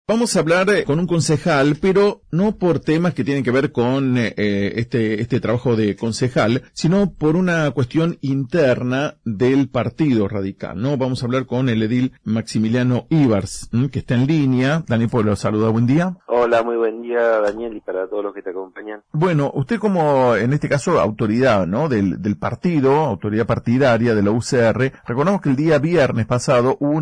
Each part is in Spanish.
Vamos a hablar con un concejal, pero no por temas que tienen que ver con este trabajo de concejal, sino por una cuestión interna del Partido Radical, ¿no? Vamos a hablar con el edil Maximiliano Ibars, que está en línea. Daniel Pueblo lo saluda, buen día. Hola, muy buen día, Daniel, y para todos los que te acompañan. Bueno, usted como, en este caso, autoridad, ¿no? Del partido, autoridad partidaria de la UCR, recordamos que el día viernes pasado hubo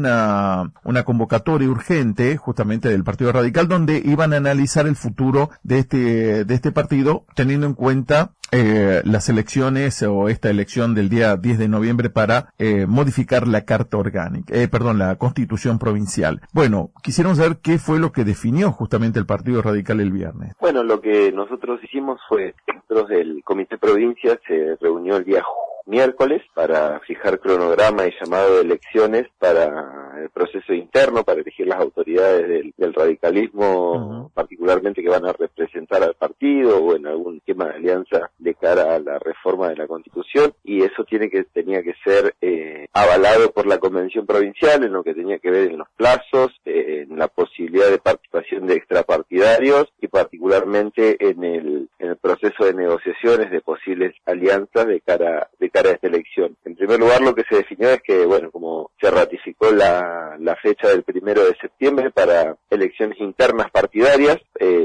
una convocatoria urgente, justamente del Partido Radical, donde iban a analizar el futuro de este partido, teniendo en cuenta las elecciones o esta elección del día 10 de noviembre para modificar la carta orgánica, la constitución provincial. Bueno, quisiéramos saber qué fue lo que definió justamente el Partido Radical el viernes. Bueno, lo que nosotros hicimos fue, dentro del Comité Provincia se reunió el día miércoles para fijar cronograma y llamado de elecciones para el proceso interno, para elegir las autoridades del radicalismo, particularmente que van a representar al partido o en algún esquema de alianza de cara a la reforma de la Constitución, y eso tenía que ser avalado por la Convención Provincial en lo que tenía que ver en los plazos, en la posibilidad de participación de extrapartidarios y particularmente en el proceso de negociaciones de posibles alianzas de cara a esta elección. En primer lugar, lo que se definió es que, bueno, como se ratificó la fecha del 1 de septiembre para elecciones internas partidarias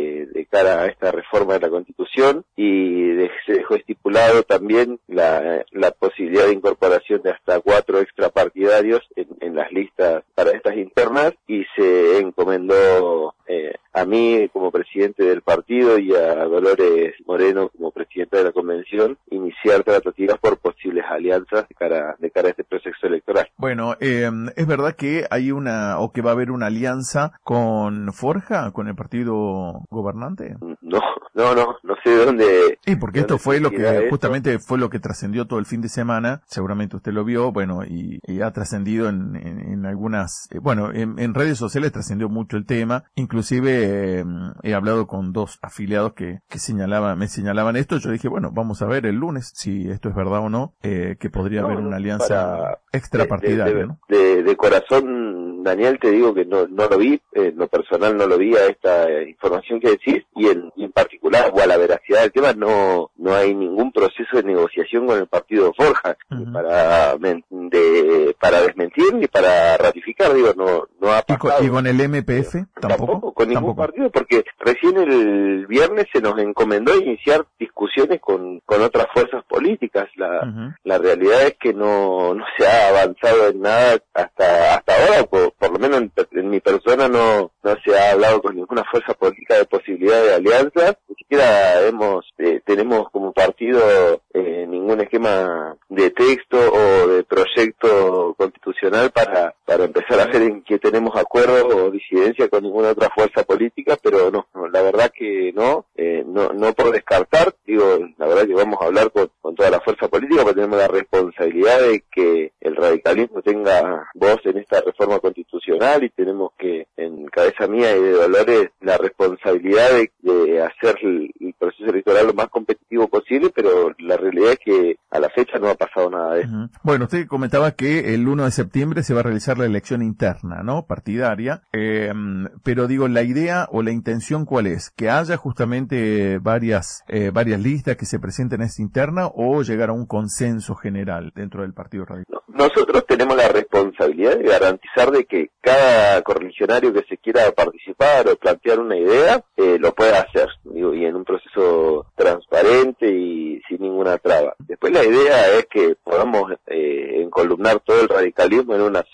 de cara a esta reforma de la Constitución, y se dejó estipulado también la posibilidad de incorporación de hasta 4 extrapartidarios en las listas para estas internas, y se encomendó a mí como presidente del partido y a Dolores Moreno como presidenta de la convención iniciar tratativas por posibles alianzas de cara a este proceso electoral. Bueno, ¿es verdad que hay que va a haber una alianza con Forja, con el partido gobernante? No sé de dónde. Sí, porque esto fue lo que justamente fue lo que trascendió todo el fin de semana, seguramente usted lo vio, bueno, y ha trascendido en algunas, en redes sociales trascendió mucho el tema, inclusive he hablado con 2 afiliados que me señalaban esto. Yo dije, bueno, vamos a ver el lunes si esto es verdad o no, que podría haber una alianza extrapartidaria, ¿no? De corazón, Daniel, te digo que no lo vi, en lo personal no lo vi a esta información que decís, y en particular, o a la veracidad del tema, no hay ningún proceso de negociación con el partido Forja, ni para desmentir ni para ratificar, digo, no ha pasado. ¿Y con el MPF? Tampoco, con ningún partido, porque recién el viernes se nos encomendó iniciar discusiones con otras fuerzas políticas. La realidad es que no se ha avanzado en nada hasta ahora, por lo menos en mi persona no se ha hablado con ninguna fuerza política de posibilidad de alianza, ni siquiera tenemos como partido ningún esquema de texto o de proyecto constitucional para empezar a hacer en que tenemos acuerdo o disidencia con ninguna otra fuerza política, pero no, la verdad que no por descartar, digo, la verdad que vamos a hablar con toda la fuerza política, porque tenemos la responsabilidad de que el radicalismo tenga voz en esta reforma constitucional, y tenemos que, en cabeza mía y de Dolores, la responsabilidad de hacer el proceso electoral lo más competitivo posible, pero la realidad es que a la fecha no ha pasado nada de eso. Bueno, usted comentaba que el 1 de septiembre se va a realizar la elección interna, ¿no? Partidaria, pero digo, la idea o la intención, ¿cuál es? ¿Que haya justamente varias listas que se presenten en esta interna, o llegar a un consenso general dentro del Partido Radical? Nosotros tenemos la responsabilidad de garantizar de que cada correligionario que se quiera participar o plantear una idea lo pueda hacer, digo, y en un proceso transparente y sin ninguna traba. Después la idea es que podamos encolumnar todo el radicalismo en una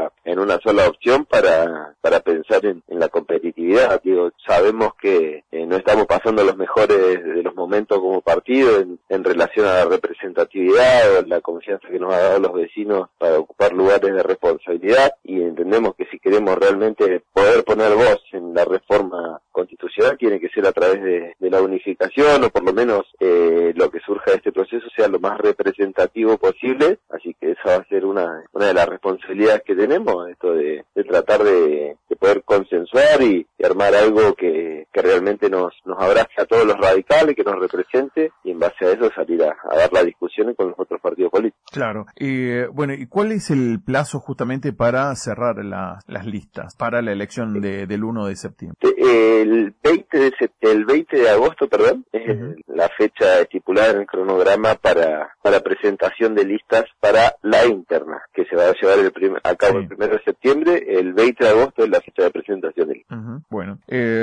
sola opción para pensar en la competitividad. Digo, sabemos que no estamos pasando los mejores de los momentos como partido en relación a la representatividad o la confianza que nos ha dado los vecinos para ocupar lugares de responsabilidad, y entendemos que si queremos realmente poder poner voz en la reforma constitucional tiene que ser a través de la unificación, o por lo menos lo que surja de este proceso sea lo más representativo posible. Así que esa va a ser una de las responsabilidades que tenemos, esto de tratar de poder consensuar y armar algo que que realmente nos abrace a todos los radicales, que nos represente, y en base a eso salir a dar la discusión con los otros partidos políticos. Claro. Bueno, ¿y cuál es el plazo justamente para cerrar las listas para la elección del 1 de septiembre? El 20 de agosto, perdón, es la fecha estipulada en el cronograma para presentación de listas para la interna, que se va a llevar a cabo el 1 de septiembre. El 20 de agosto es la fecha de presentación de listas. Bueno,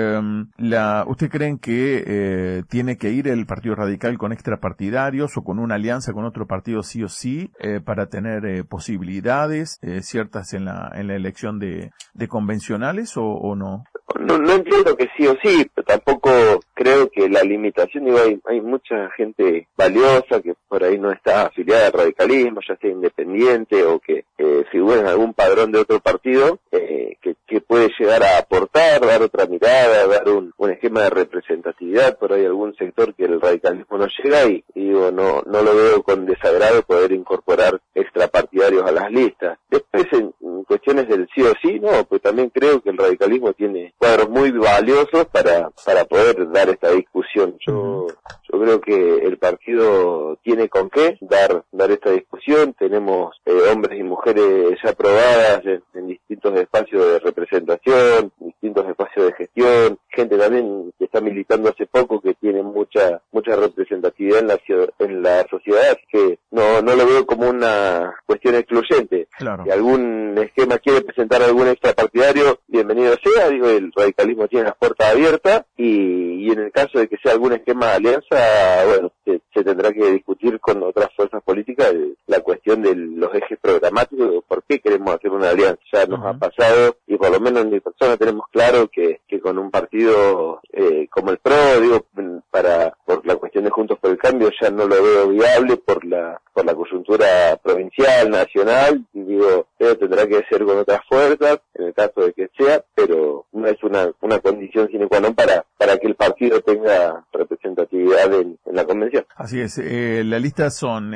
¿usted creen que tiene que ir el Partido Radical con extrapartidarios o con una alianza con otro partido sí o sí para tener posibilidades ciertas en la elección de convencionales o no? No entiendo que sí o sí, pero tampoco creo que la limitación, digo, hay mucha gente valiosa que por ahí no está afiliada al radicalismo, ya sea independiente o que figura en algún padrón de otro partido, que puede llegar a aportar, dar otra mirada, dar un esquema de representatividad. Por ahí algún sector que el radicalismo no llega y digo, no lo veo con desagrado poder incorporar extrapartidarios a las listas. Después en cuestiones del sí o sí, no, pues también creo que el radicalismo tiene cuadros muy valiosos para poder dar esta discusión. Yo creo que el partido tiene con qué dar esta discusión. Tenemos hombres y mujeres ya probadas en distintos espacios de representación, distintos espacios de gestión, gente también que está militando hace poco que tiene mucha representatividad en la sociedad, así que no lo veo como una cuestión excluyente. Claro. Si algún esquema quiere presentar algún extrapartidario, bienvenido sea. Digo, el radicalismo tiene las puertas abiertas y en el caso de que sea algún esquema de alianza, bueno, se tendrá que discutir con otras fuerzas políticas la cuestión de los ejes programáticos, por qué queremos hacer una alianza. Ya nos ha pasado, y por lo menos en mi persona tenemos claro que con un partido como el PRO, digo, por la cuestión de Juntos por el Cambio, ya no lo veo viable por la coyuntura provincial, nacional. Digo, tendrá que ser con otras fuerzas, en el caso de que sea, pero no es una condición sine qua non para que el partido tenga representatividad en la convención. Así es, la lista son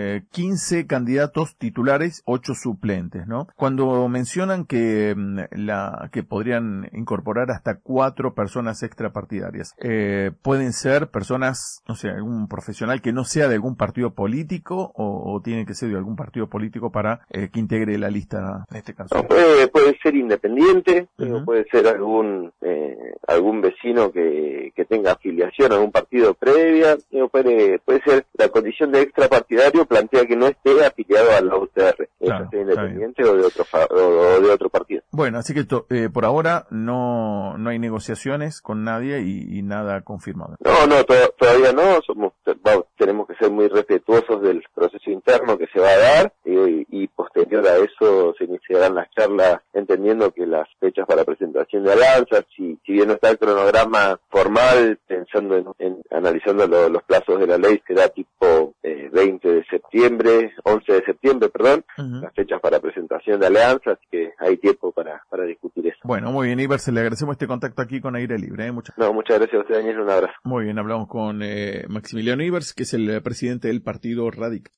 15 candidatos titulares, 8 suplentes, ¿no? Cuando mencionan que podrían incorporar hasta 4 personas extrapartidarias, ¿pueden ser personas, no sé, algún profesional que no sea de algún partido político o tiene que ser de algún partido político para que integre la lista en este caso? No, puede ser independiente, puede ser algún vecino que tenga afiliación a algún partido previa, puede ser la condición de extrapartidario plantea que no esté afiliado a la UCR, claro, esté independiente o de otro partido. Bueno, así que por ahora no hay negociaciones con nadie y nada confirmado. No, todavía no, tenemos que ser muy respetuosos del proceso interno que se va a dar y posterior a eso se iniciarán las charlas, entendiendo que las fechas para presentación de alianzas, si bien no está el cronograma formal, pensando analizando los plazos de la ley, será tipo 11 de septiembre, las fechas para presentación de alianzas, así que hay tiempo para discutir eso. Bueno, muy bien, Ivers, le agradecemos este contacto aquí con Aire Libre. Muchas gracias a usted, Daniel, un abrazo. Muy bien, hablamos con Maximiliano Ivers, que es el presidente del Partido Radical.